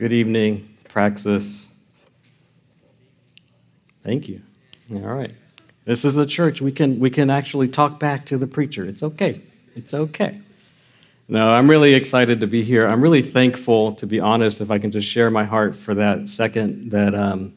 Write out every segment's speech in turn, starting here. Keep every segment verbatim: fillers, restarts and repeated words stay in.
Good evening, Praxis. Thank you. All right. This is a church. We can we can actually talk back to the preacher. It's okay. It's okay. No, I'm really excited to be here. I'm really thankful, to be honest, if I can just share my heart for that second, that, um,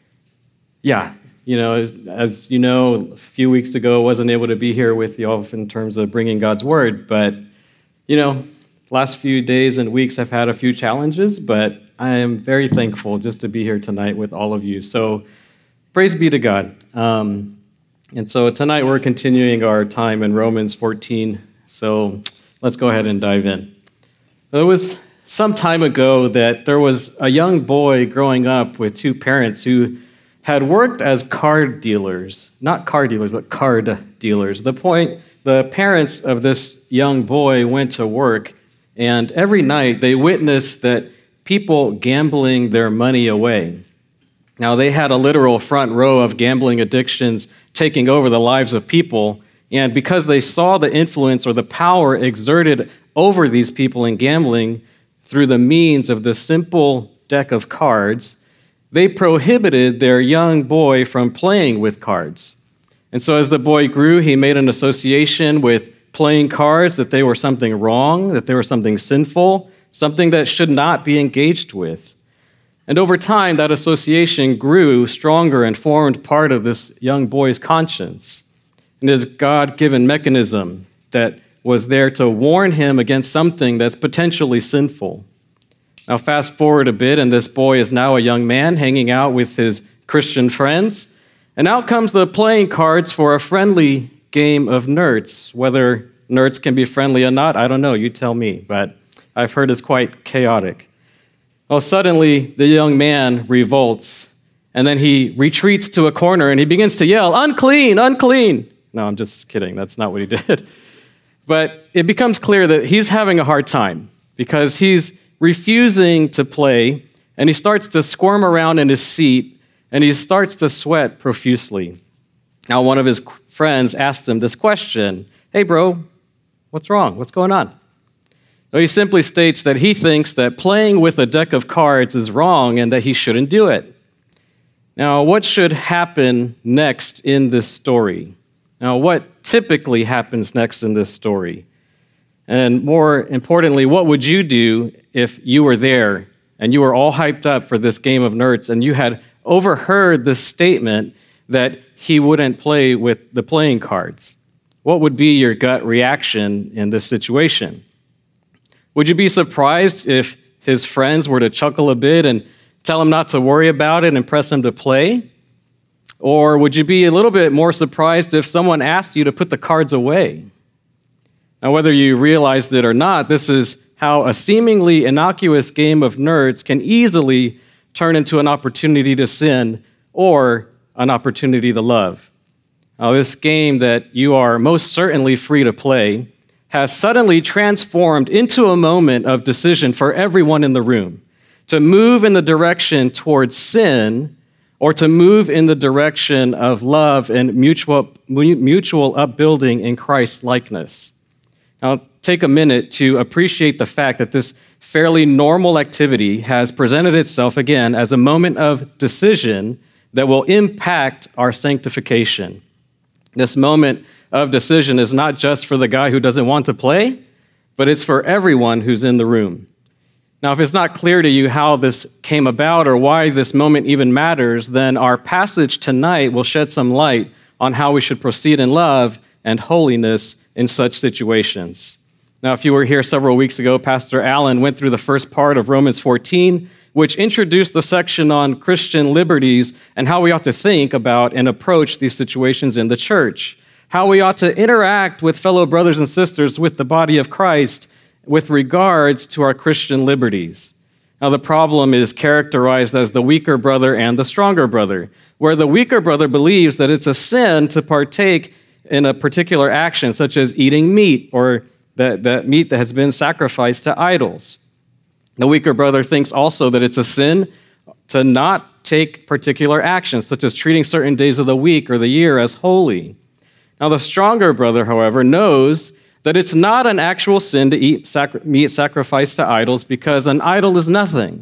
yeah, you know, as you know, a few weeks ago, I wasn't able to be here with you all in terms of bringing God's word, but, you know, last few days and weeks I've had a few challenges, but I am very thankful just to be here tonight with all of you. So praise be to God. Um, and so tonight we're continuing our time in Romans fourteen. So let's go ahead and dive in. It was some time ago that there was a young boy growing up with two parents who had worked as card dealers, not car dealers, but card dealers. The point, the parents of this young boy went to work, and every night they witnessed that people gambling their money away. Now, they had a literal front row of gambling addictions taking over the lives of people, and because they saw the influence or the power exerted over these people in gambling through the means of the simple deck of cards, they prohibited their young boy from playing with cards. And so as the boy grew, he made an association with playing cards, that they were something wrong, that they were something sinful, something that should not be engaged with. And over time, that association grew stronger and formed part of this young boy's conscience and his God-given mechanism that was there to warn him against something that's potentially sinful. Now, fast forward a bit, and this boy is now a young man hanging out with his Christian friends, and out comes the playing cards for a friendly game of nerds. Whether nerds can be friendly or not, I don't know, you tell me, but I've heard it's quite chaotic. Well, suddenly, the young man revolts, and then he retreats to a corner, and he begins to yell, "Unclean, unclean!" No, I'm just kidding. That's not what he did. But it becomes clear that he's having a hard time because he's refusing to play, and he starts to squirm around in his seat, and he starts to sweat profusely. Now, one of his friends asked him this question, "Hey, bro, what's wrong? What's going on?" Well, he simply states that he thinks that playing with a deck of cards is wrong and that he shouldn't do it. Now, what should happen next in this story? Now, what typically happens next in this story? And more importantly, what would you do if you were there and you were all hyped up for this game of nerds and you had overheard this statement that he wouldn't play with the playing cards? What would be your gut reaction in this situation? Would you be surprised if his friends were to chuckle a bit and tell him not to worry about it and press him to play? Or would you be a little bit more surprised if someone asked you to put the cards away? Now, whether you realized it or not, this is how a seemingly innocuous game of nerds can easily turn into an opportunity to sin or an opportunity to love. Now, this game that you are most certainly free to play has suddenly transformed into a moment of decision for everyone in the room to move in the direction towards sin or to move in the direction of love and mutual, mutual upbuilding in Christ's likeness. Now, take a minute to appreciate the fact that this fairly normal activity has presented itself again as a moment of decision that will impact our sanctification. This moment of decision is not just for the guy who doesn't want to play, but it's for everyone who's in the room. Now, if it's not clear to you how this came about or why this moment even matters, then our passage tonight will shed some light on how we should proceed in love and holiness in such situations. Now, if you were here several weeks ago, Pastor Allen went through the first part of Romans fourteen, which introduced the section on Christian liberties and how we ought to think about and approach these situations in the church, how we ought to interact with fellow brothers and sisters with the body of Christ with regards to our Christian liberties. Now, the problem is characterized as the weaker brother and the stronger brother, where the weaker brother believes that it's a sin to partake in a particular action, such as eating meat or that, that meat that has been sacrificed to idols. The weaker brother thinks also that it's a sin to not take particular actions, such as treating certain days of the week or the year as holy. Now, the stronger brother, however, knows that it's not an actual sin to eat sacri- meat sacrificed to idols because an idol is nothing.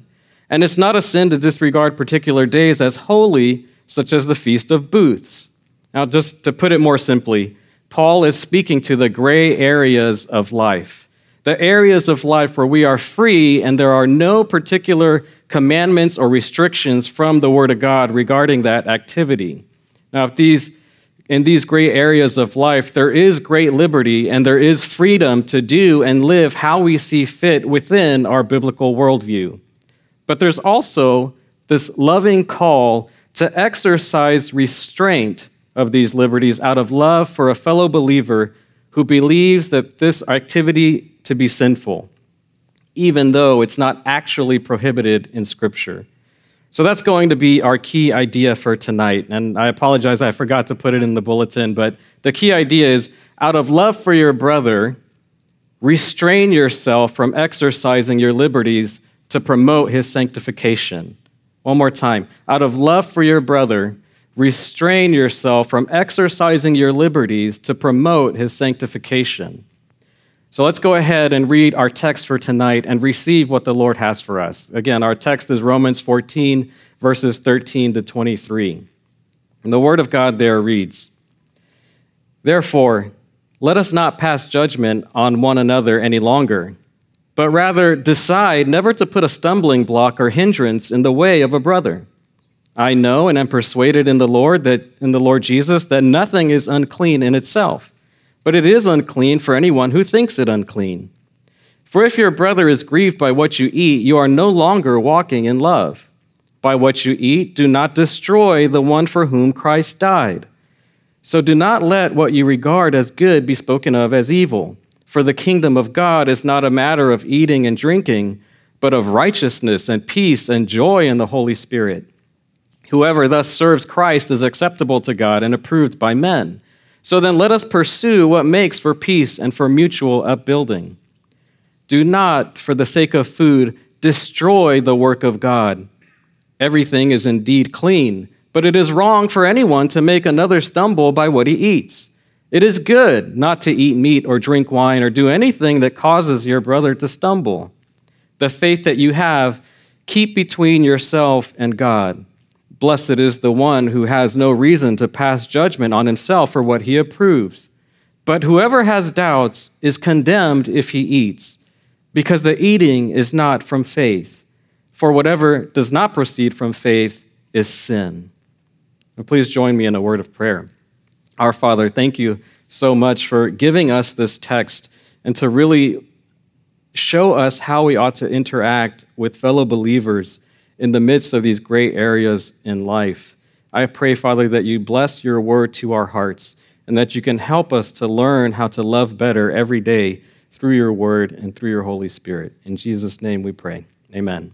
And it's not a sin to disregard particular days as holy, such as the Feast of Booths. Now, just to put it more simply, Paul is speaking to the gray areas of life, the areas of life where we are free and there are no particular commandments or restrictions from the Word of God regarding that activity. Now, if these in these gray areas of life, there is great liberty and there is freedom to do and live how we see fit within our biblical worldview. But there's also this loving call to exercise restraint of these liberties out of love for a fellow believer who believes that this activity to be sinful, even though it's not actually prohibited in Scripture. So that's going to be our key idea for tonight. And I apologize, I forgot to put it in the bulletin, but the key idea is, out of love for your brother, restrain yourself from exercising your liberties to promote his sanctification. One more time. Out of love for your brother, restrain yourself from exercising your liberties to promote his sanctification. So let's go ahead and read our text for tonight and receive what the Lord has for us. Again, our text is Romans fourteen, verses thirteen to twenty-three. And the word of God there reads, "Therefore, let us not pass judgment on one another any longer, but rather decide never to put a stumbling block or hindrance in the way of a brother. I know and am persuaded in the Lord that in the Lord Jesus that nothing is unclean in itself, but it is unclean for anyone who thinks it unclean. For if your brother is grieved by what you eat, you are no longer walking in love. By what you eat, do not destroy the one for whom Christ died. So do not let what you regard as good be spoken of as evil. For the kingdom of God is not a matter of eating and drinking, but of righteousness and peace and joy in the Holy Spirit. Whoever thus serves Christ is acceptable to God and approved by men. So then let us pursue what makes for peace and for mutual upbuilding. Do not, for the sake of food, destroy the work of God. Everything is indeed clean, but it is wrong for anyone to make another stumble by what he eats. It is good not to eat meat or drink wine or do anything that causes your brother to stumble. The faith that you have, keep between yourself and God. Blessed is the one who has no reason to pass judgment on himself for what he approves. But whoever has doubts is condemned if he eats, because the eating is not from faith. For whatever does not proceed from faith is sin." And please join me in a word of prayer. Our Father, thank you so much for giving us this text and to really show us how we ought to interact with fellow believers in the midst of these gray areas in life. I pray, Father, that you bless your word to our hearts and that you can help us to learn how to love better every day through your word and through your Holy Spirit. In Jesus' name we pray. Amen.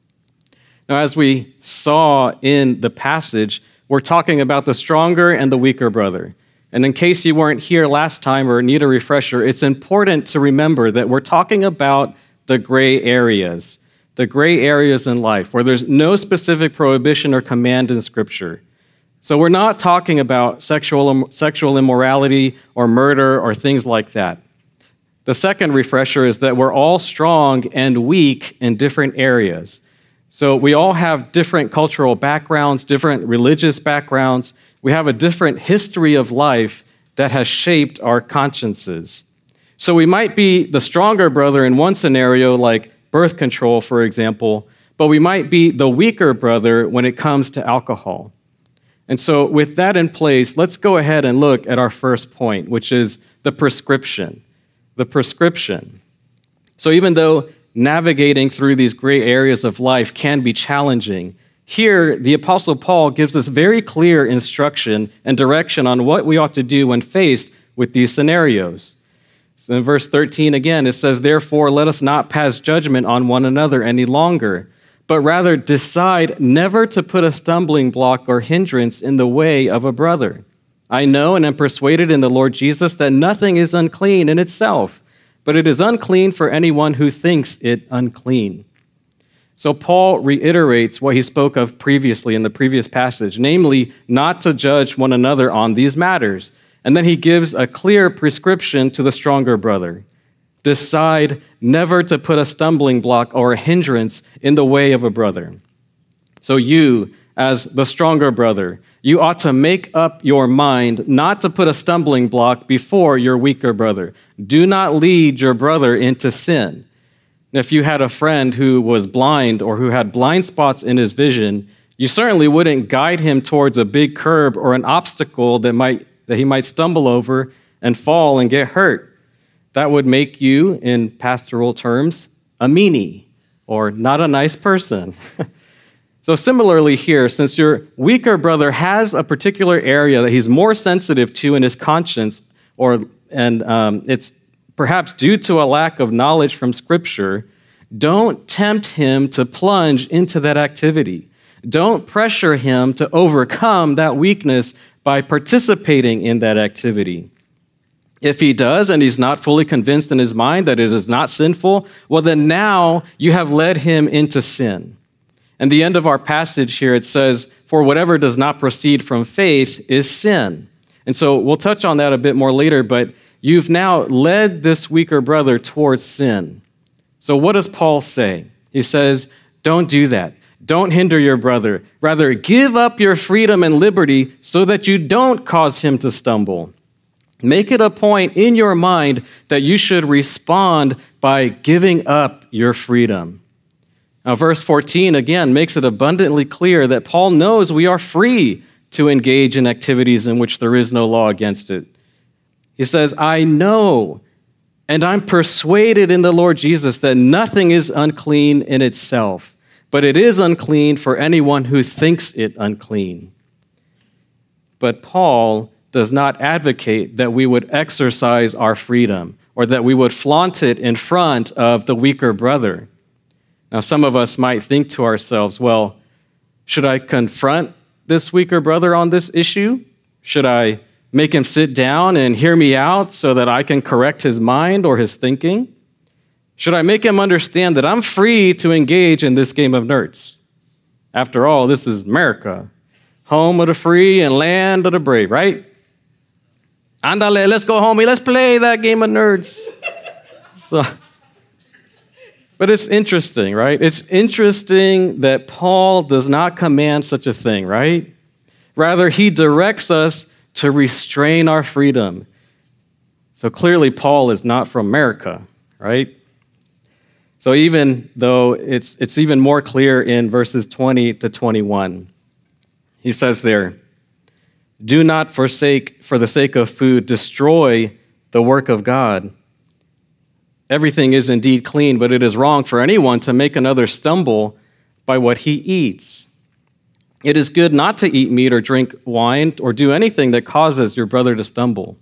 Now, as we saw in the passage, we're talking about the stronger and the weaker brother. And in case you weren't here last time or need a refresher, it's important to remember that we're talking about the gray areas. The gray areas in life where there's no specific prohibition or command in Scripture. So we're not talking about sexual, sexual immorality or murder or things like that. The second refresher is that we're all strong and weak in different areas. So we all have different cultural backgrounds, different religious backgrounds. We have a different history of life that has shaped our consciences. So we might be the stronger brother in one scenario, like birth control, for example, but we might be the weaker brother when it comes to alcohol. And so with that in place, let's go ahead and look at our first point, which is the prescription. The prescription. So even though navigating through these gray areas of life can be challenging, here the Apostle Paul gives us very clear instruction and direction on what we ought to do when faced with these scenarios. So in verse thirteen again, it says, "Therefore, let us not pass judgment on one another any longer, but rather decide never to put a stumbling block or hindrance in the way of a brother. I know and am persuaded in the Lord Jesus that nothing is unclean in itself, but it is unclean for anyone who thinks it unclean." So Paul reiterates what he spoke of previously in the previous passage, namely, not to judge one another on these matters. And then he gives a clear prescription to the stronger brother. decide never to put a stumbling block or a hindrance in the way of a brother. So you, as the stronger brother, you ought to make up your mind not to put a stumbling block before your weaker brother. Do not lead your brother into sin. If you had a friend who was blind or who had blind spots in his vision, you certainly wouldn't guide him towards a big curb or an obstacle that might that he might stumble over and fall and get hurt. That would make you, in pastoral terms, a meanie or not a nice person. So similarly here, since your weaker brother has a particular area that he's more sensitive to in his conscience, or and um, it's perhaps due to a lack of knowledge from Scripture, don't tempt him to plunge into that activity. Don't pressure him to overcome that weakness by participating in that activity. If he does, and he's not fully convinced in his mind that it is not sinful, well, then now you have led him into sin. And the end of our passage here, it says, for whatever does not proceed from faith is sin. And so we'll touch on that a bit more later, but you've now led this weaker brother towards sin. So what does Paul say? He says, don't do that. Don't hinder your brother. Rather, give up your freedom and liberty so that you don't cause him to stumble. Make it a point in your mind that you should respond by giving up your freedom. Now, verse fourteen, again, makes it abundantly clear that Paul knows we are free to engage in activities in which there is no law against it. He says, I know and I'm persuaded in the Lord Jesus that nothing is unclean in itself, but it is unclean for anyone who thinks it unclean. But Paul does not advocate that we would exercise our freedom or that we would flaunt it in front of the weaker brother. Now, some of us might think to ourselves, well, should I confront this weaker brother on this issue? Should I make him sit down and hear me out so that I can correct his mind or his thinking? Should I make him understand that I'm free to engage in this game of nerds? After all, this is America, home of the free and land of the brave, right? Andale, let's go, homie. Let's play that game of nerds. So, but it's interesting, right? It's interesting that Paul does not command such a thing, right? Rather, he directs us to restrain our freedom. So clearly, Paul is not from America, right? So even though it's it's even more clear in verses twenty to twenty-one, he says there, do not forsake, for the sake of food, destroy the work of God. Everything is indeed clean, but it is wrong for anyone to make another stumble by what he eats. It is good not to eat meat or drink wine or do anything that causes your brother to stumble.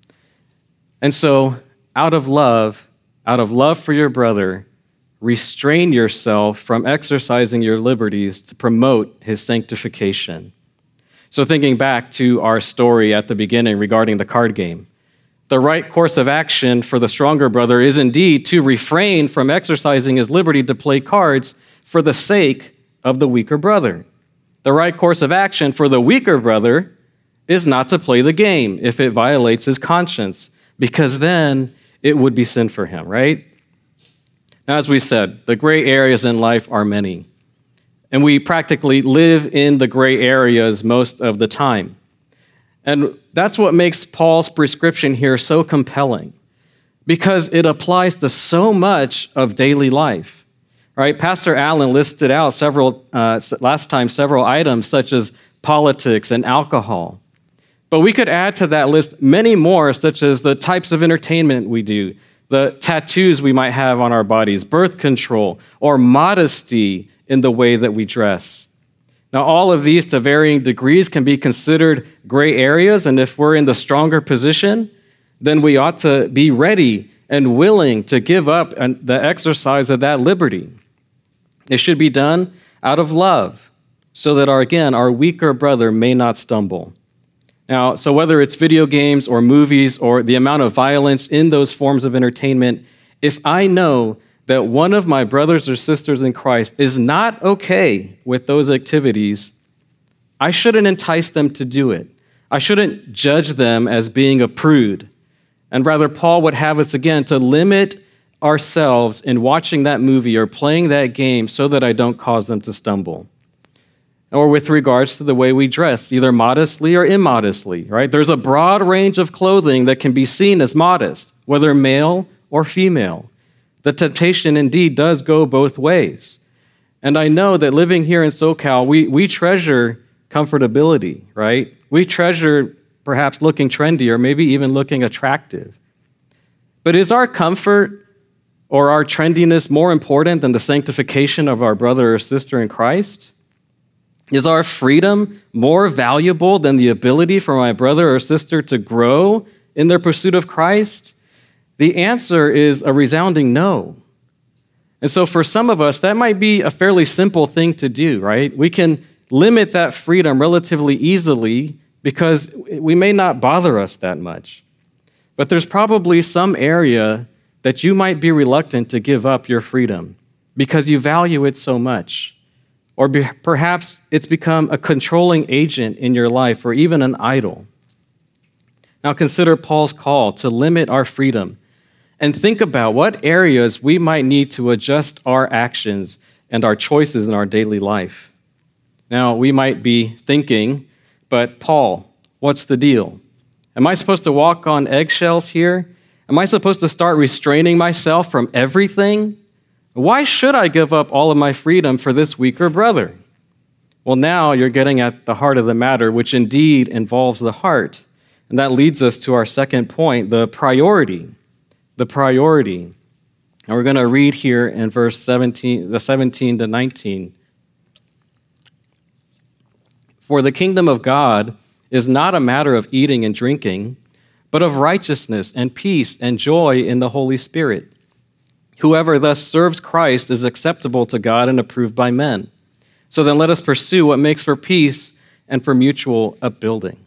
And so, out of love, out of love for your brother, restrain yourself from exercising your liberties to promote his sanctification. So thinking back to our story at the beginning regarding the card game, the right course of action for the stronger brother is indeed to refrain from exercising his liberty to play cards for the sake of the weaker brother. The right course of action for the weaker brother is not to play the game if it violates his conscience, because then it would be sin for him, right? Now, as we said, the gray areas in life are many, and we practically live in the gray areas most of the time. And that's what makes Paul's prescription here so compelling, because it applies to so much of daily life, right? Pastor Allen listed out several, uh, last time, several items such as politics and alcohol. But we could add to that list many more, such as the types of entertainment we do, the tattoos we might have on our bodies, birth control, or modesty in the way that we dress. Now, all of these, to varying degrees, can be considered gray areas, and if we're in the stronger position, then we ought to be ready and willing to give up the exercise of that liberty. It should be done out of love, so that, our, again, our weaker brother may not stumble. Now, so whether it's video games or movies or the amount of violence in those forms of entertainment, if I know that one of my brothers or sisters in Christ is not okay with those activities, I shouldn't entice them to do it. I shouldn't judge them as being a prude. And rather, Paul would have us, again, to limit ourselves in watching that movie or playing that game so that I don't cause them to stumble. Or with regards to the way we dress, either modestly or immodestly, right? There's a broad range of clothing that can be seen as modest, whether male or female. The temptation indeed does go both ways. And I know that living here in SoCal, we, we treasure comfortability, right? We treasure perhaps looking trendy or maybe even looking attractive. But is our comfort or our trendiness more important than the sanctification of our brother or sister in Christ? Is our freedom more valuable than the ability for my brother or sister to grow in their pursuit of Christ? The answer is a resounding no. And so for some of us, that might be a fairly simple thing to do, right? We can limit that freedom relatively easily because we may not bother us that much. But there's probably some area that you might be reluctant to give up your freedom because you value it so much. Or be, perhaps it's become a controlling agent in your life or even an idol. Now consider Paul's call to limit our freedom and think about what areas we might need to adjust our actions and our choices in our daily life. Now, we might be thinking, but Paul, what's the deal? Am I supposed to walk on eggshells here? Am I supposed to start restraining myself from everything? Why should I give up all of my freedom for this weaker brother? Well, now you're getting at the heart of the matter, which indeed involves the heart. And that leads us to our second point, the priority. The priority. And we're going to read here in verse seventeen, the seventeen to nineteen. For the kingdom of God is not a matter of eating and drinking, but of righteousness and peace and joy in the Holy Spirit. Whoever thus serves Christ is acceptable to God and approved by men. So then let us pursue what makes for peace and for mutual upbuilding.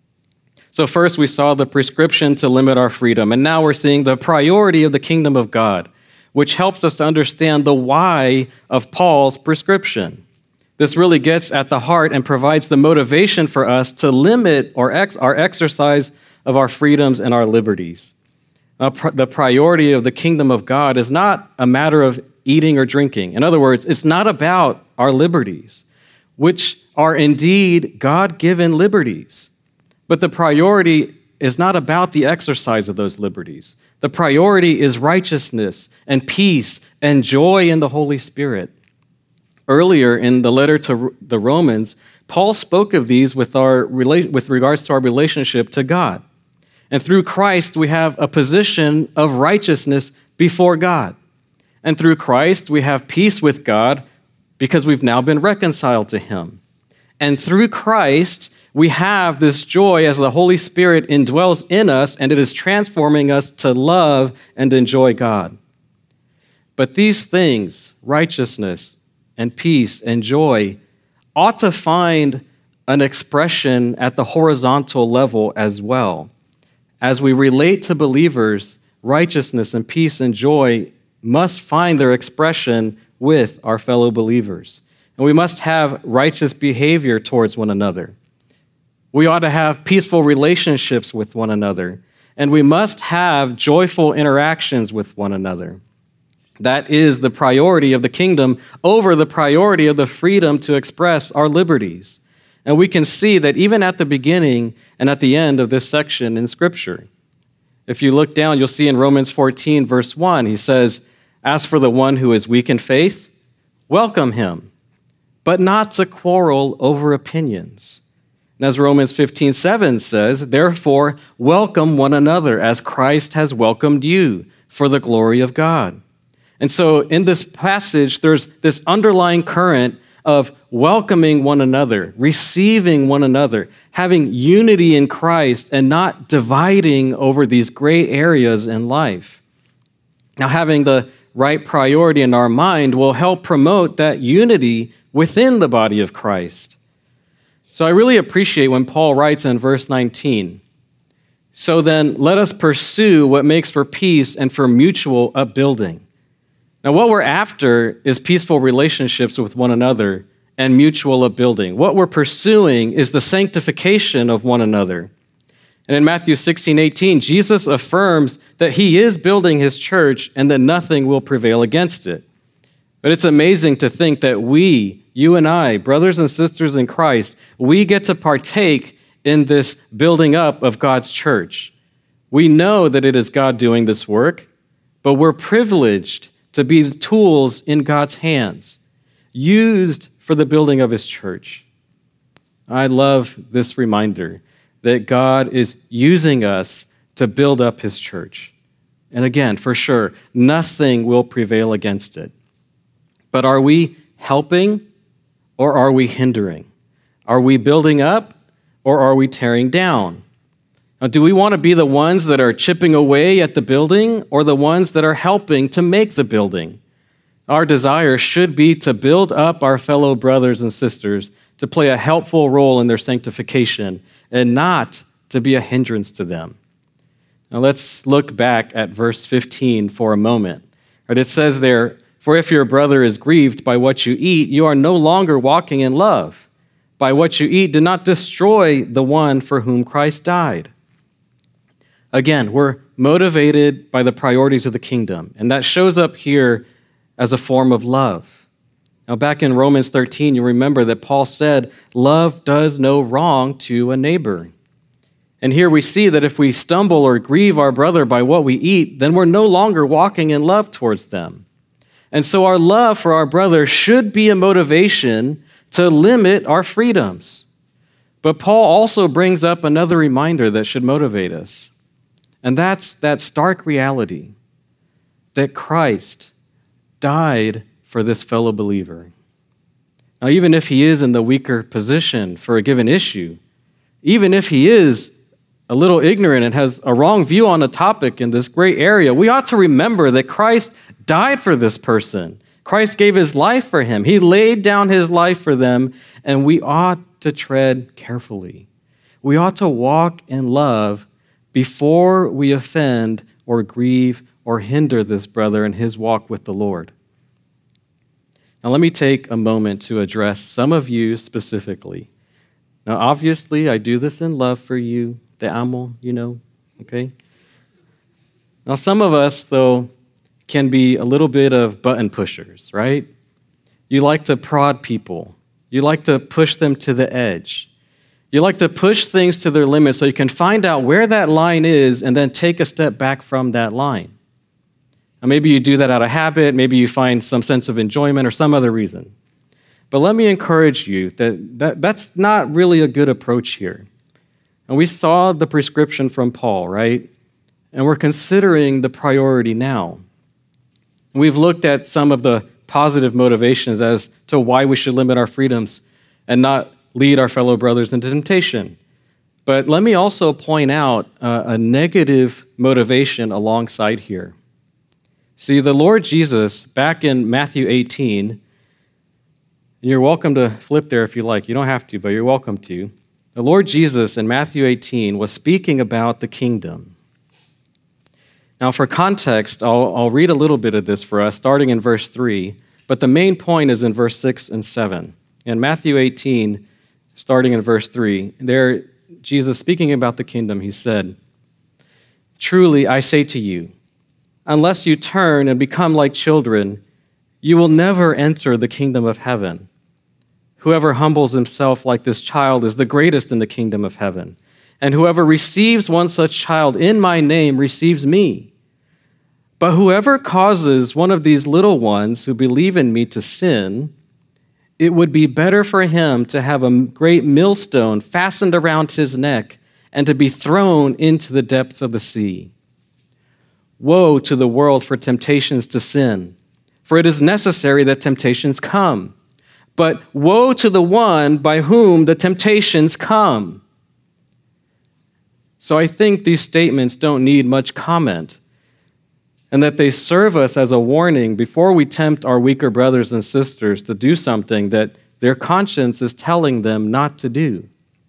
So first we saw the prescription to limit our freedom, and now we're seeing the priority of the kingdom of God, which helps us to understand the why of Paul's prescription. This really gets at the heart and provides the motivation for us to limit our, ex- our exercise of our freedoms and our liberties. Uh, pr- the priority of the kingdom of God is not a matter of eating or drinking. In other words, it's not about our liberties, which are indeed God-given liberties. But the priority is not about the exercise of those liberties. The priority is righteousness and peace and joy in the Holy Spirit. Earlier in the letter to the Romans, Paul spoke of these with, our, with regards to our relationship to God. And through Christ, we have a position of righteousness before God. And through Christ, we have peace with God because we've now been reconciled to him. And through Christ, we have this joy as the Holy Spirit indwells in us, and it is transforming us to love and enjoy God. But these things, righteousness and peace and joy, ought to find an expression at the horizontal level as well. As we relate to believers, righteousness and peace and joy must find their expression with our fellow believers. And we must have righteous behavior towards one another. We ought to have peaceful relationships with one another. And we must have joyful interactions with one another. That is the priority of the kingdom over the priority of the freedom to express our liberties. And we can see that even at the beginning and at the end of this section in Scripture. If you look down, you'll see in Romans fourteen, verse one, he says, "As for the one who is weak in faith, welcome him, but not to quarrel over opinions." And as Romans fifteen, seven says, "Therefore, welcome one another as Christ has welcomed you for the glory of God." And so in this passage, there's this underlying current of welcoming one another, receiving one another, having unity in Christ, and not dividing over these gray areas in life. Now, having the right priority in our mind will help promote that unity within the body of Christ. So I really appreciate when Paul writes in verse nineteen, "So then let us pursue what makes for peace and for mutual upbuilding." Now, what we're after is peaceful relationships with one another and mutual upbuilding. What we're pursuing is the sanctification of one another. And in Matthew sixteen eighteen, Jesus affirms that he is building his church and that nothing will prevail against it. But it's amazing to think that we, you and I, brothers and sisters in Christ, we get to partake in this building up of God's church. We know that it is God doing this work, but we're privileged to be the tools in God's hands, used for the building of his church. I love this reminder that God is using us to build up his church. And again, for sure, nothing will prevail against it. But are we helping or are we hindering? Are we building up or are we tearing down? Now, do we want to be the ones that are chipping away at the building or the ones that are helping to make the building? Our desire should be to build up our fellow brothers and sisters, to play a helpful role in their sanctification, and not to be a hindrance to them. Now let's look back at verse fifteen for a moment. Right, it says there, "For if your brother is grieved by what you eat, you are no longer walking in love. By what you eat, do not destroy the one for whom Christ died." Again, we're motivated by the priorities of the kingdom, and that shows up here as a form of love. Now, back in Romans thirteen, you remember that Paul said, love does no wrong to a neighbor. And here we see that if we stumble or grieve our brother by what we eat, then we're no longer walking in love towards them. And so our love for our brother should be a motivation to limit our freedoms. But Paul also brings up another reminder that should motivate us. And that's that stark reality that Christ died for this fellow believer. Now, even if he is in the weaker position for a given issue, even if he is a little ignorant and has a wrong view on a topic in this gray area, we ought to remember that Christ died for this person. Christ gave his life for him. He laid down his life for them, and we ought to tread carefully. We ought to walk in love before we offend or grieve or hinder this brother in his walk with the Lord. Now, let me take a moment to address some of you specifically. Now, obviously, I do this in love for you, te amo, you know, okay? Now, some of us, though, can be a little bit of button pushers, right? You like to prod people. You like to push them to the edge. You like to push things to their limits so you can find out where that line is and then take a step back from that line. Now, maybe you do that out of habit. Maybe you find some sense of enjoyment or some other reason. But let me encourage you that, that that's not really a good approach here. And we saw the prescription from Paul, right? And we're considering the priority now. We've looked at some of the positive motivations as to why we should limit our freedoms and not lead our fellow brothers into temptation. But let me also point out uh, a negative motivation alongside here. See, the Lord Jesus, back in Matthew eighteen, and you're welcome to flip there if you like. You don't have to, but you're welcome to. The Lord Jesus in Matthew eighteen was speaking about the kingdom. Now, for context, I'll, I'll read a little bit of this for us, starting in verse three, but the main point is in verse six and seven. In Matthew eighteen, starting in verse three, there, Jesus speaking about the kingdom, he said, "Truly, I say to you, unless you turn and become like children, you will never enter the kingdom of heaven. Whoever humbles himself like this child is the greatest in the kingdom of heaven. And whoever receives one such child in my name receives me. But whoever causes one of these little ones who believe in me to sin, it would be better for him to have a great millstone fastened around his neck and to be thrown into the depths of the sea. Woe to the world for temptations to sin, for it is necessary that temptations come. But woe to the one by whom the temptations come." So I think these statements don't need much comment, and that they serve us as a warning before we tempt our weaker brothers and sisters to do something that their conscience is telling them not to do.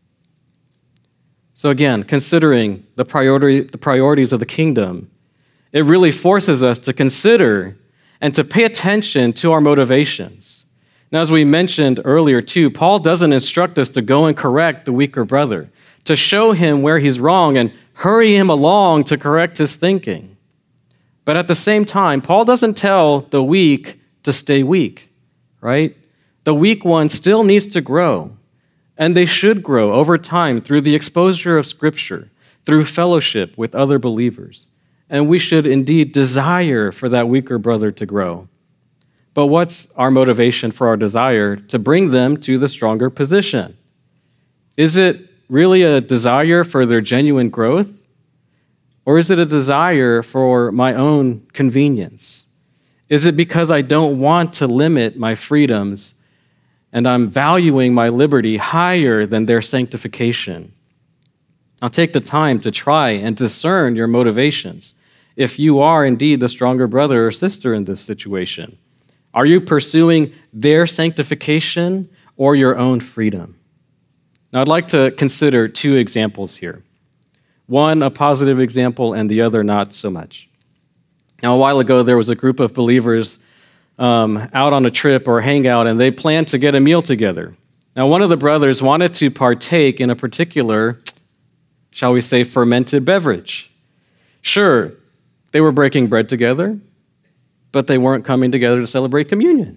So again, considering the priority, the priorities of the kingdom, it really forces us to consider and to pay attention to our motivations. Now, as we mentioned earlier too, Paul doesn't instruct us to go and correct the weaker brother, to show him where he's wrong and hurry him along to correct his thinking. But at the same time, Paul doesn't tell the weak to stay weak, right? The weak one still needs to grow, and they should grow over time through the exposure of Scripture, through fellowship with other believers. And we should indeed desire for that weaker brother to grow. But what's our motivation for our desire to bring them to the stronger position? Is it really a desire for their genuine growth? Or is it a desire for my own convenience? Is it because I don't want to limit my freedoms and I'm valuing my liberty higher than their sanctification? I'll take the time to try and discern your motivations if you are indeed the stronger brother or sister in this situation. Are you pursuing their sanctification or your own freedom? Now, I'd like to consider two examples here. One, a positive example, and the other, not so much. Now, a while ago, there was a group of believers um, out on a trip or hangout, and they planned to get a meal together. Now, one of the brothers wanted to partake in a particular, shall we say, fermented beverage. Sure, they were breaking bread together, but they weren't coming together to celebrate communion.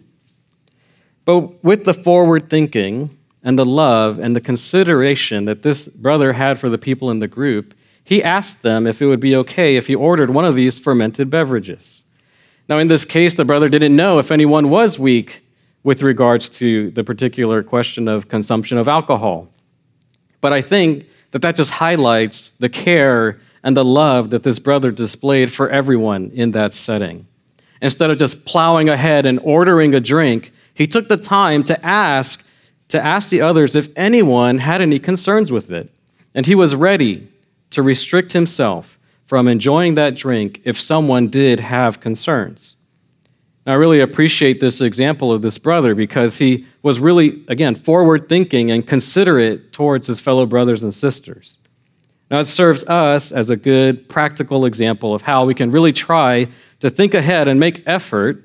But with the forward thinking and the love and the consideration that this brother had for the people in the group, he asked them if it would be okay if he ordered one of these fermented beverages. Now, in this case, the brother didn't know if anyone was weak with regards to the particular question of consumption of alcohol. But I think that that just highlights the care and the love that this brother displayed for everyone in that setting. Instead of just plowing ahead and ordering a drink, he took the time to ask to ask the others if anyone had any concerns with it. And he was ready to restrict himself from enjoying that drink if someone did have concerns. Now, I really appreciate this example of this brother because he was really, again, forward-thinking and considerate towards his fellow brothers and sisters. Now, it serves us as a good, practical example of how we can really try to think ahead and make effort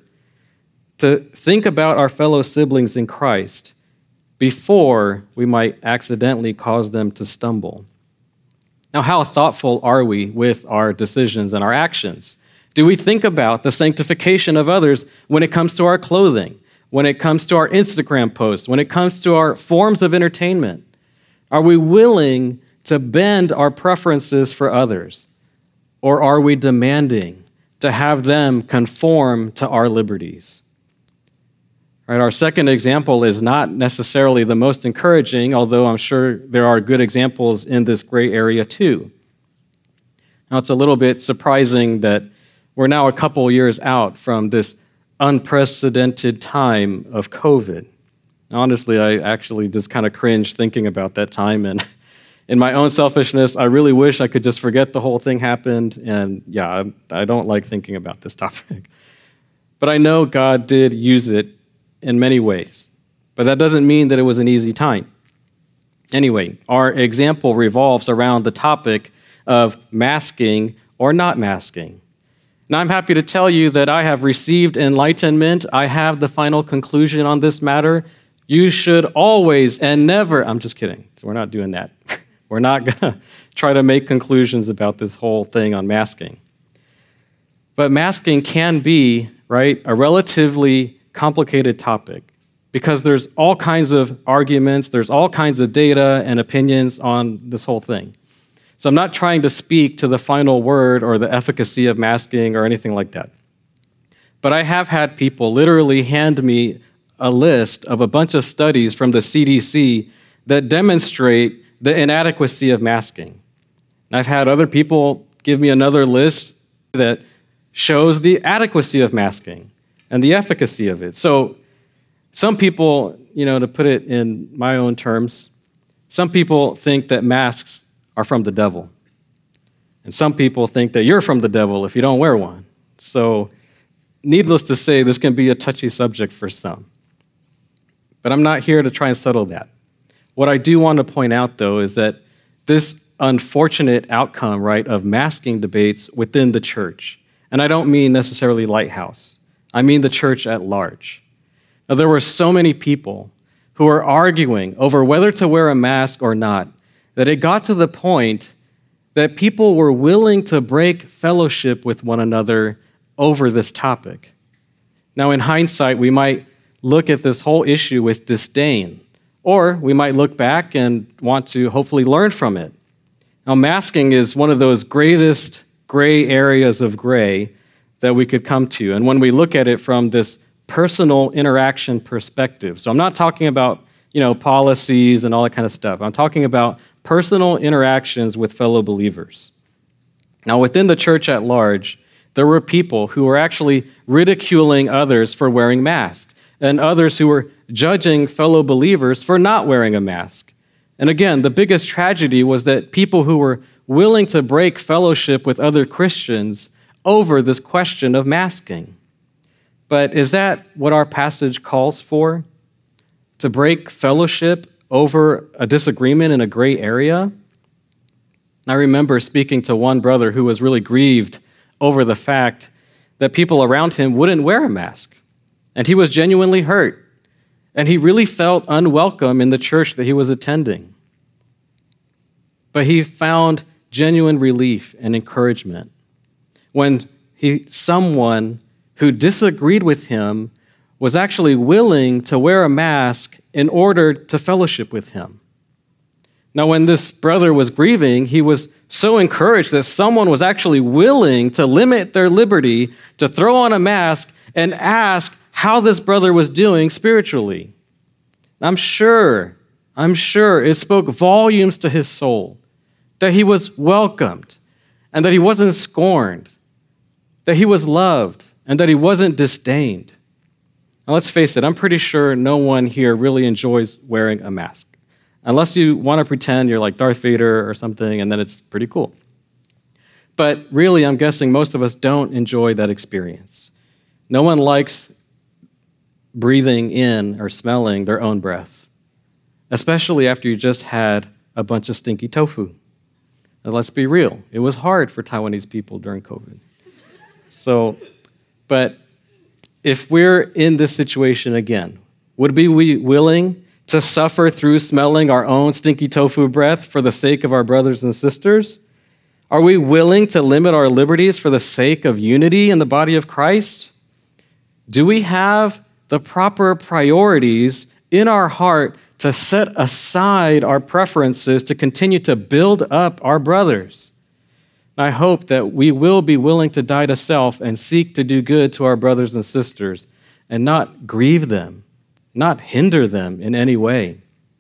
to think about our fellow siblings in Christ before we might accidentally cause them to stumble. Now, how thoughtful are we with our decisions and our actions? Do we think about the sanctification of others when it comes to our clothing, when it comes to our Instagram posts, when it comes to our forms of entertainment? Are we willing to bend our preferences for others? Or are we demanding to have them conform to our liberties? Right, our second example is not necessarily the most encouraging, although I'm sure there are good examples in this gray area too. Now, it's a little bit surprising that we're now a couple years out from this unprecedented time of COVID. Honestly, I actually just kind of cringe thinking about that time, and in my own selfishness, I really wish I could just forget the whole thing happened, and yeah, I, I don't like thinking about this topic. But I know God did use it in many ways, but that doesn't mean that it was an easy time. Anyway, our example revolves around the topic of masking or not masking. Now, I'm happy to tell you that I have received enlightenment. I have the final conclusion on this matter. You should always and never, I'm just kidding, so we're not doing that. We're not going to try to make conclusions about this whole thing on masking. But masking can be, right, a relatively complicated topic because there's all kinds of arguments, there's all kinds of data and opinions on this whole thing. So I'm not trying to speak to the final word or the efficacy of masking or anything like that. But I have had people literally hand me a list of a bunch of studies from the C D C that demonstrate the inadequacy of masking. And I've had other people give me another list that shows the adequacy of masking and the efficacy of it. So some people, you know, to put it in my own terms, some people think that masks are from the devil. And some people think that you're from the devil if you don't wear one. So needless to say, this can be a touchy subject for some. But I'm not here to try and settle that. What I do want to point out, though, is that this unfortunate outcome, right, of masking debates within the church, and I don't mean necessarily Lighthouse, I mean the church at large. Now, there were so many people who were arguing over whether to wear a mask or not that it got to the point that people were willing to break fellowship with one another over this topic. Now, in hindsight, we might look at this whole issue with disdain, or we might look back and want to hopefully learn from it. Now, masking is one of those greatest gray areas of gray that we could come to. And when we look at it from this personal interaction perspective, so I'm not talking about, you know, policies and all that kind of stuff. I'm talking about personal interactions with fellow believers. Now, within the church at large, there were people who were actually ridiculing others for wearing masks, and others who were judging fellow believers for not wearing a mask. And again, the biggest tragedy was that people who were willing to break fellowship with other Christians over this question of masking. But is that what our passage calls for? To break fellowship over a disagreement in a gray area? I remember speaking to one brother who was really grieved over the fact that people around him wouldn't wear a mask. And he was genuinely hurt. And he really felt unwelcome in the church that he was attending. But he found genuine relief and encouragement when he, someone who disagreed with him was actually willing to wear a mask in order to fellowship with him. Now, when this brother was grieving, he was so encouraged that someone was actually willing to limit their liberty to throw on a mask and ask how this brother was doing spiritually. I'm sure, I'm sure it spoke volumes to his soul that he was welcomed and that he wasn't scorned, that he was loved and that he wasn't disdained. Now, let's face it, I'm pretty sure no one here really enjoys wearing a mask, unless you want to pretend you're like Darth Vader or something, and then it's pretty cool. But really, I'm guessing most of us don't enjoy that experience. No one likes breathing in or smelling their own breath, especially after you just had a bunch of stinky tofu. And let's be real, it was hard for Taiwanese people during COVID. So, but if we're in this situation again, would we be willing to suffer through smelling our own stinky tofu breath for the sake of our brothers and sisters? Are we willing to limit our liberties for the sake of unity in the body of Christ? Do we have the proper priorities in our heart to set aside our preferences to continue to build up our brothers? I hope that we will be willing to die to self and seek to do good to our brothers and sisters and not grieve them, not hinder them in any way.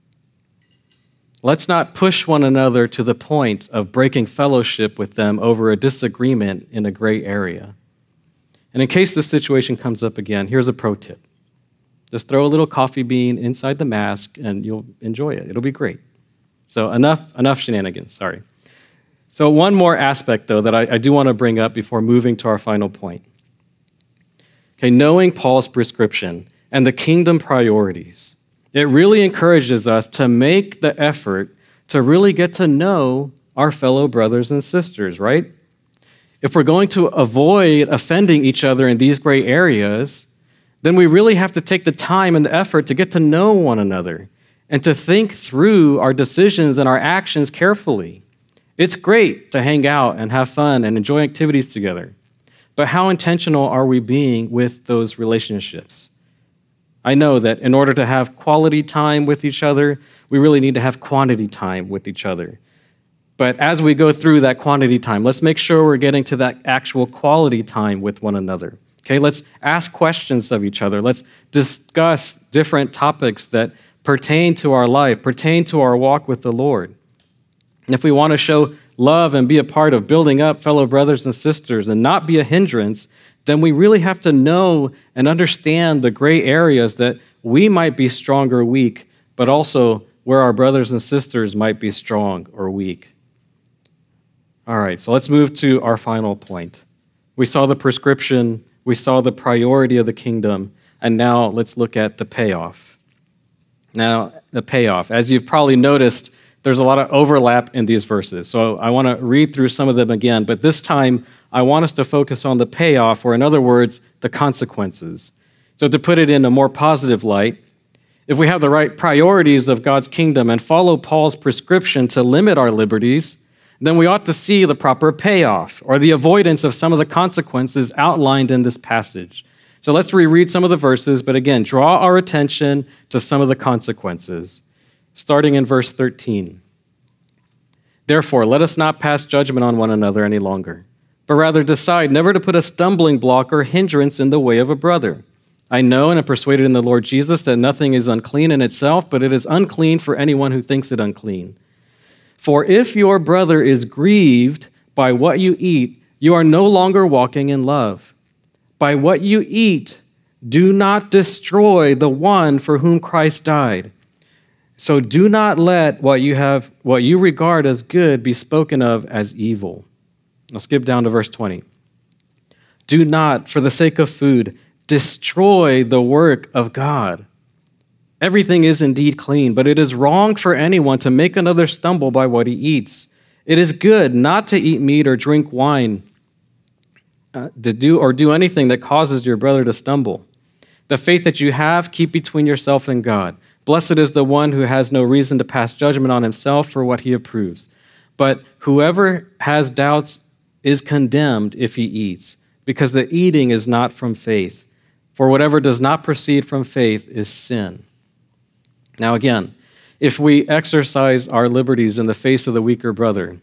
Let's not push one another to the point of breaking fellowship with them over a disagreement in a gray area. And in case this situation comes up again, here's a pro tip. Just throw a little coffee bean inside the mask and you'll enjoy it. It'll be great. So enough, enough shenanigans, sorry. So one more aspect, though, that I, I do want to bring up before moving to our final point. Okay, knowing Paul's prescription and the kingdom priorities, it really encourages us to make the effort to really get to know our fellow brothers and sisters, right? If we're going to avoid offending each other in these gray areas, then we really have to take the time and the effort to get to know one another and to think through our decisions and our actions carefully. It's great to hang out and have fun and enjoy activities together, but how intentional are we being with those relationships? I know that in order to have quality time with each other, we really need to have quantity time with each other. But as we go through that quantity time, let's make sure we're getting to that actual quality time with one another. Okay, let's ask questions of each other. Let's discuss different topics that pertain to our life, pertain to our walk with the Lord. And if we want to show love and be a part of building up fellow brothers and sisters and not be a hindrance, then we really have to know and understand the gray areas that we might be strong or weak, but also where our brothers and sisters might be strong or weak. All right, so let's move to our final point. We saw the prescription, we saw the priority of the kingdom, and now let's look at the payoff. Now, the payoff. As you've probably noticed, there's a lot of overlap in these verses. So I want to read through some of them again, but this time I want us to focus on the payoff, or in other words, the consequences. So to put it in a more positive light, If we have the right priorities of God's kingdom and follow Paul's prescription to limit our liberties, then we ought to see the proper payoff or the avoidance of some of the consequences outlined in this passage. So let's reread some of the verses, but again, draw our attention to some of the consequences. Starting in verse thirteen. Therefore, let us not pass judgment on one another any longer, but rather decide never to put a stumbling block or hindrance in the way of a brother. I know and am persuaded in the Lord Jesus that nothing is unclean in itself, but it is unclean for anyone who thinks it unclean. For if your brother is grieved by what you eat, you are no longer walking in love. By what you eat, do not destroy the one for whom Christ died. So do not let what you have, what you regard as good be spoken of as evil. I'll skip down to verse twenty. Do not, for the sake of food, destroy the work of God. Everything is indeed clean, but it is wrong for anyone to make another stumble by what he eats. It is good not to eat meat or drink wine, uh, to do or do anything that causes your brother to stumble. The faith that you have, keep between yourself and God. Blessed is the one who has no reason to pass judgment on himself for what he approves. But whoever has doubts is condemned if he eats, because the eating is not from faith. For whatever does not proceed from faith is sin. Now again, if we exercise our liberties in the face of the weaker brother,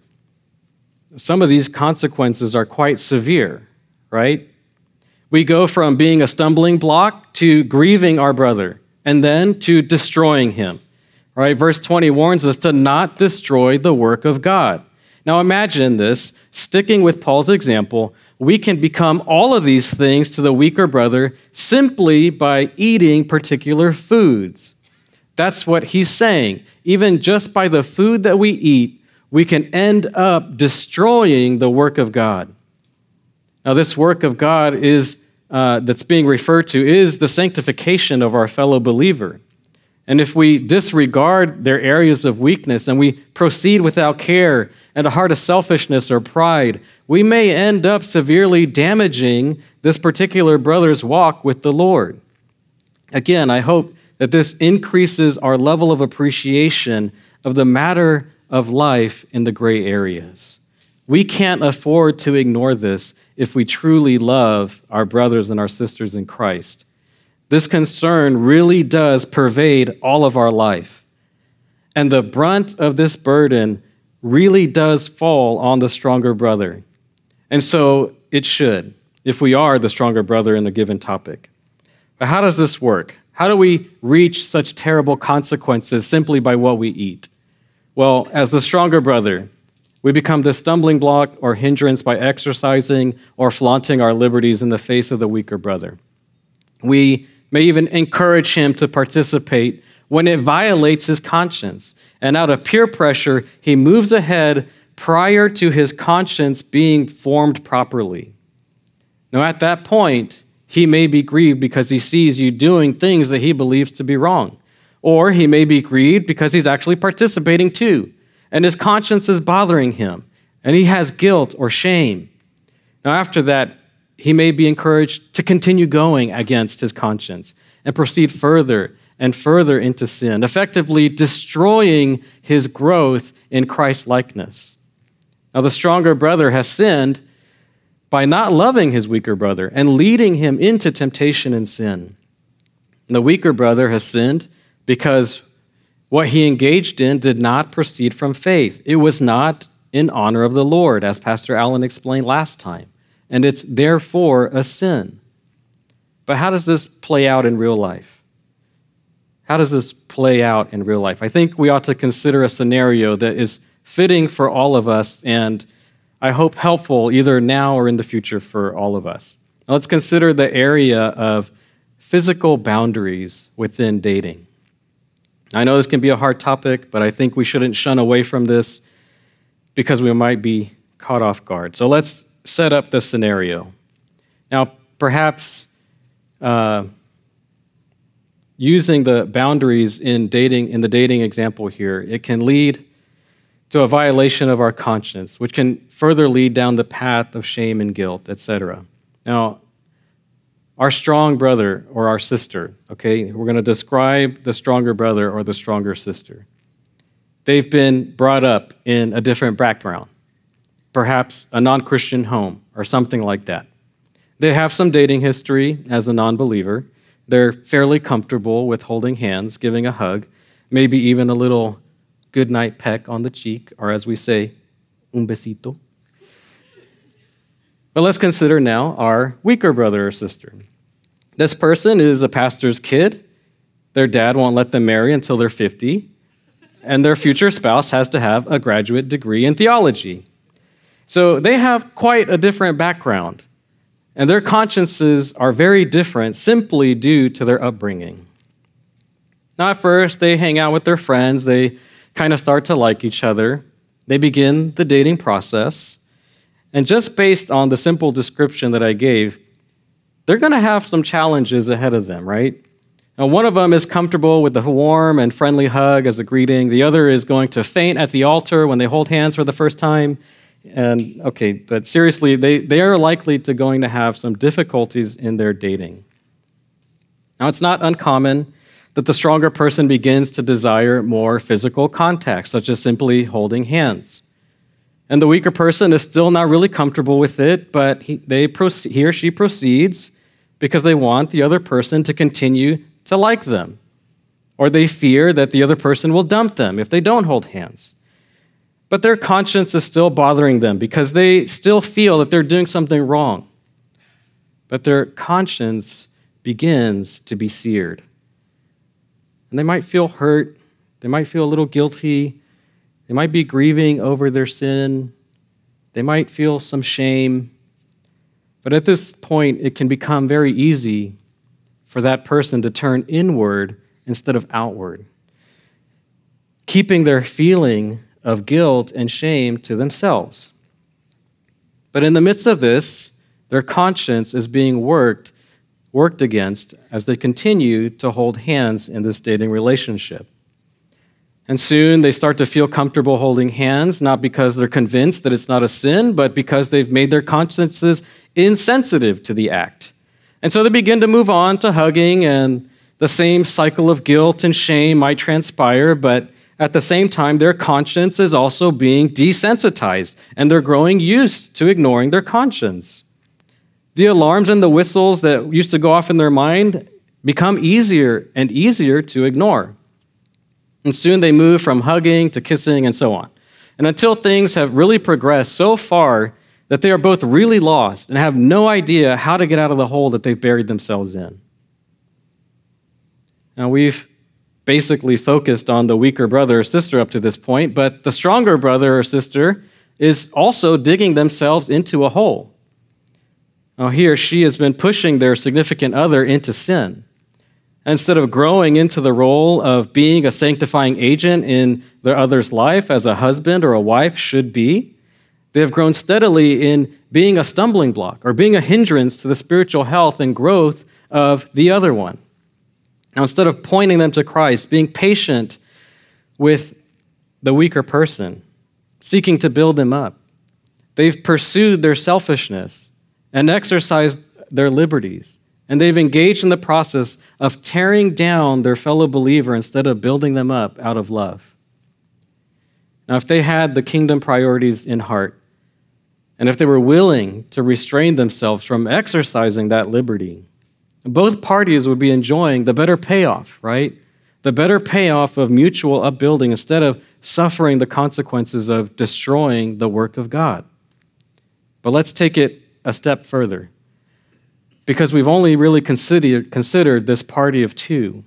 some of these consequences are quite severe, right? We go from being a stumbling block to grieving our brother and then to destroying him, right? Verse twenty warns us to not destroy the work of God. Now imagine this, sticking with Paul's example, we can become all of these things to the weaker brother simply by eating particular foods. That's what he's saying. Even just by the food that we eat, we can end up destroying the work of God. Now, this work of God is uh, that's being referred to is the sanctification of our fellow believer. And if we disregard their areas of weakness and we proceed without care and a heart of selfishness or pride, we may end up severely damaging this particular brother's walk with the Lord. Again, I hope that this increases our level of appreciation of the matter of life in the gray areas. We can't afford to ignore this if we truly love our brothers and our sisters in Christ. This concern really does pervade all of our life. And the brunt of this burden really does fall on the stronger brother. And so it should, if we are the stronger brother in a given topic. But how does this work? How do we reach such terrible consequences simply by what we eat? Well, as the stronger brother, we become the stumbling block or hindrance by exercising or flaunting our liberties in the face of the weaker brother. We may even encourage him to participate when it violates his conscience. And out of peer pressure, he moves ahead prior to his conscience being formed properly. Now, at that point, he may be grieved because he sees you doing things that he believes to be wrong. Or he may be grieved because he's actually participating too, and his conscience is bothering him, and he has guilt or shame. Now, after that, he may be encouraged to continue going against his conscience and proceed further and further into sin, effectively destroying his growth in Christ-likeness. Now, the stronger brother has sinned by not loving his weaker brother and leading him into temptation and sin. And the weaker brother has sinned because what he engaged in did not proceed from faith. It was not in honor of the Lord, as Pastor Allen explained last time, and it's therefore a sin. But how does this play out in real life? How does this play out in real life? I think we ought to consider a scenario that is fitting for all of us and I hope helpful either now or in the future for all of us. Now let's consider the area of physical boundaries within dating. I know this can be a hard topic, but I think we shouldn't shun away from this because we might be caught off guard. So let's set up the scenario. Now, perhaps uh, using the boundaries in dating, in the dating example here, it can lead to a violation of our conscience, which can further lead down the path of shame and guilt, et cetera. Now, our strong brother or our sister, okay? We're going to describe the stronger brother or the stronger sister. They've been brought up in a different background, perhaps a non-Christian home or something like that. They have some dating history as a non-believer. They're fairly comfortable with holding hands, giving a hug, maybe even a little goodnight peck on the cheek, or as we say, un besito. But let's consider now our weaker brother or sister. This person is a pastor's kid. Their dad won't let them marry until they're fifty, and their future spouse has to have a graduate degree in theology. So they have quite a different background, and their consciences are very different simply due to their upbringing. Now, at first, they hang out with their friends. They kind of start to like each other. They begin the dating process. And just based on the simple description that I gave, they're going to have some challenges ahead of them, right? Now, one of them is comfortable with the warm and friendly hug as a greeting. The other is going to faint at the altar when they hold hands for the first time. And, okay, but seriously, they, they are likely to going to have some difficulties in their dating. Now, it's not uncommon that the stronger person begins to desire more physical contact, such as simply holding hands. And the weaker person is still not really comfortable with it, but he, they proceed, he or she proceeds because they want the other person to continue to like them, or they fear that the other person will dump them if they don't hold hands. But their conscience is still bothering them because they still feel that they're doing something wrong. But their conscience begins to be seared. And they might feel hurt. They might feel a little guilty. They might be grieving over their sin. They might feel some shame. But at this point, it can become very easy for that person to turn inward instead of outward, keeping their feeling of guilt and shame to themselves. But in the midst of this, their conscience is being worked, worked against as they continue to hold hands in this dating relationship. And soon they start to feel comfortable holding hands, not because they're convinced that it's not a sin, but because they've made their consciences insensitive to the act. And so they begin to move on to hugging, and the same cycle of guilt and shame might transpire, but at the same time, their conscience is also being desensitized, and they're growing used to ignoring their conscience. The alarms and the whistles that used to go off in their mind become easier and easier to ignore. And soon they move from hugging to kissing and so on. And until things have really progressed so far that they are both really lost and have no idea how to get out of the hole that they've buried themselves in. Now, we've basically focused on the weaker brother or sister up to this point, but the stronger brother or sister is also digging themselves into a hole. Now, he or she has been pushing their significant other into sin. Instead of growing into the role of being a sanctifying agent in their other's life as a husband or a wife should be, they have grown steadily in being a stumbling block or being a hindrance to the spiritual health and growth of the other one. Now, instead of pointing them to Christ, being patient with the weaker person, seeking to build them up, they've pursued their selfishness and exercised their liberties. And they've engaged in the process of tearing down their fellow believer instead of building them up out of love. Now, if they had the kingdom priorities in heart, and if they were willing to restrain themselves from exercising that liberty, both parties would be enjoying the better payoff, right? The better payoff of mutual upbuilding instead of suffering the consequences of destroying the work of God. But let's take it a step further, because we've only really considered, considered this party of two.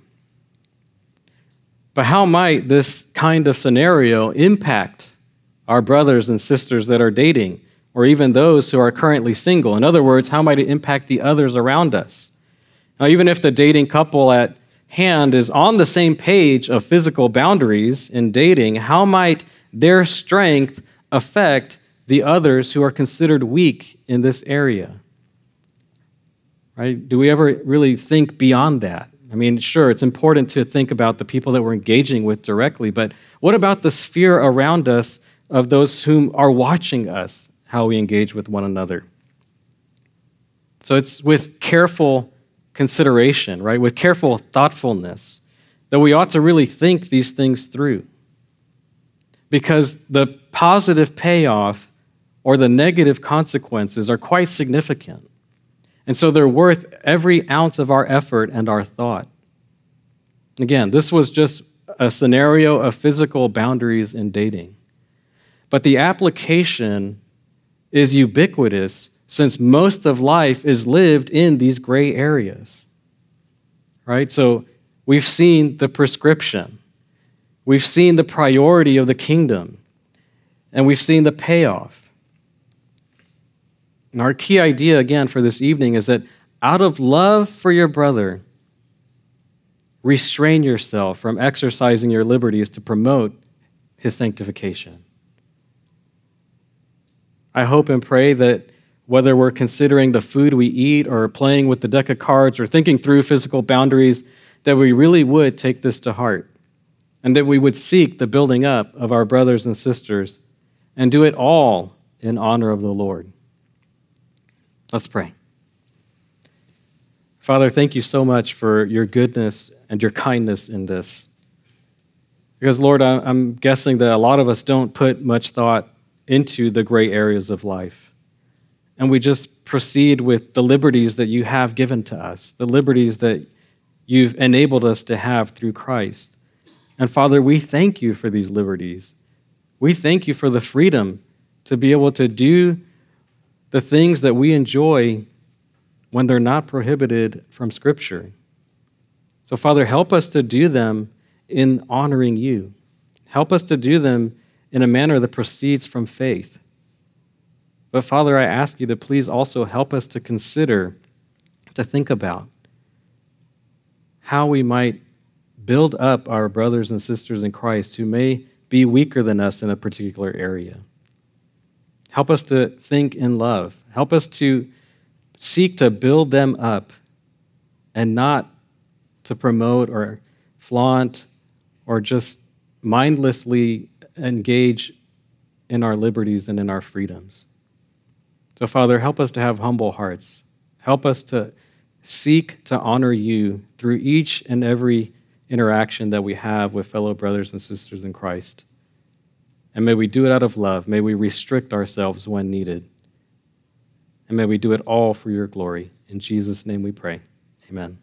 But how might this kind of scenario impact our brothers and sisters that are dating, or even those who are currently single? In other words, how might it impact the others around us? Now, even if the dating couple at hand is on the same page of physical boundaries in dating, how might their strength affect the others who are considered weak in this area? Right? Do we ever really think beyond that? I mean, sure, it's important to think about the people that we're engaging with directly, but what about the sphere around us of those whom are watching us, how we engage with one another? So it's with careful consideration, right? With careful thoughtfulness, that we ought to really think these things through. Because the positive payoff or the negative consequences are quite significant. And so they're worth every ounce of our effort and our thought. Again, this was just a scenario of physical boundaries in dating. But the application is ubiquitous since most of life is lived in these gray areas. Right? So we've seen the prescription. We've seen the priority of the kingdom. And we've seen the payoff. And our key idea, again, for this evening is that out of love for your brother, restrain yourself from exercising your liberties to promote his sanctification. I hope and pray that whether we're considering the food we eat or playing with the deck of cards or thinking through physical boundaries, that we really would take this to heart and that we would seek the building up of our brothers and sisters and do it all in honor of the Lord. Let's pray. Father, thank you so much for your goodness and your kindness in this. Because, Lord, I'm guessing that a lot of us don't put much thought into the gray areas of life. And we just proceed with the liberties that you have given to us, the liberties that you've enabled us to have through Christ. And, Father, we thank you for these liberties. We thank you for the freedom to be able to do the things that we enjoy when they're not prohibited from Scripture. So, Father, help us to do them in honoring you. Help us to do them in a manner that proceeds from faith. But, Father, I ask you to please also help us to consider, to think about how we might build up our brothers and sisters in Christ who may be weaker than us in a particular area. Help us to think in love. Help us to seek to build them up and not to promote or flaunt or just mindlessly engage in our liberties and in our freedoms. So, Father, help us to have humble hearts. Help us to seek to honor you through each and every interaction that we have with fellow brothers and sisters in Christ. And may we do it out of love. May we restrict ourselves when needed. And may we do it all for your glory. In Jesus' name we pray. Amen.